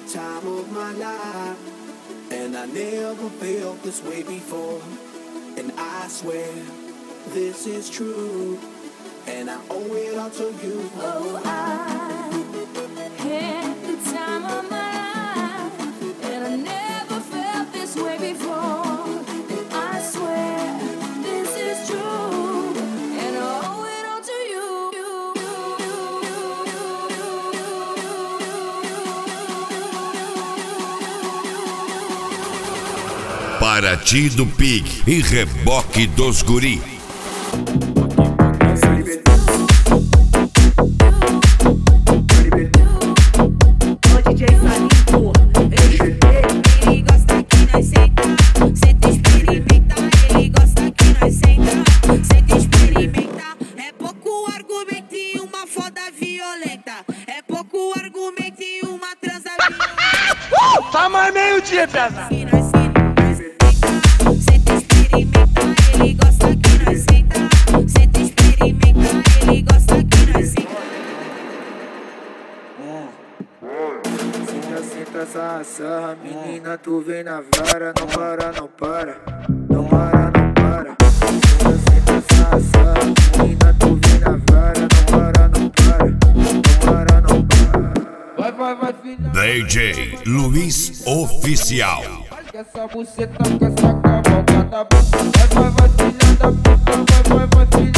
time of my life, and I never felt this way before. And I swear this is true, and I owe it all to you. Oh, I had the time of my life, and I never felt this way before. And I swear this is true, and I owe it all to you. Paraty do Pig e Reboque dos Guri. Tá mais meio-dia, pesa. Senta, experimenta, ele gosta que nós senta. Senta, experimenta, ele gosta que nós senta. Senta, senta, sarra, menina, tu vem na vara. Não para, não para, não para, não para. Senta, senta, sarra, menina, tu vem na vara. Não para, não para, não para, não para. Vai, filha. DJ Luiz Oficial. Que essa buceta com essa cavalgada. Vai, filha da puta, vai, filha.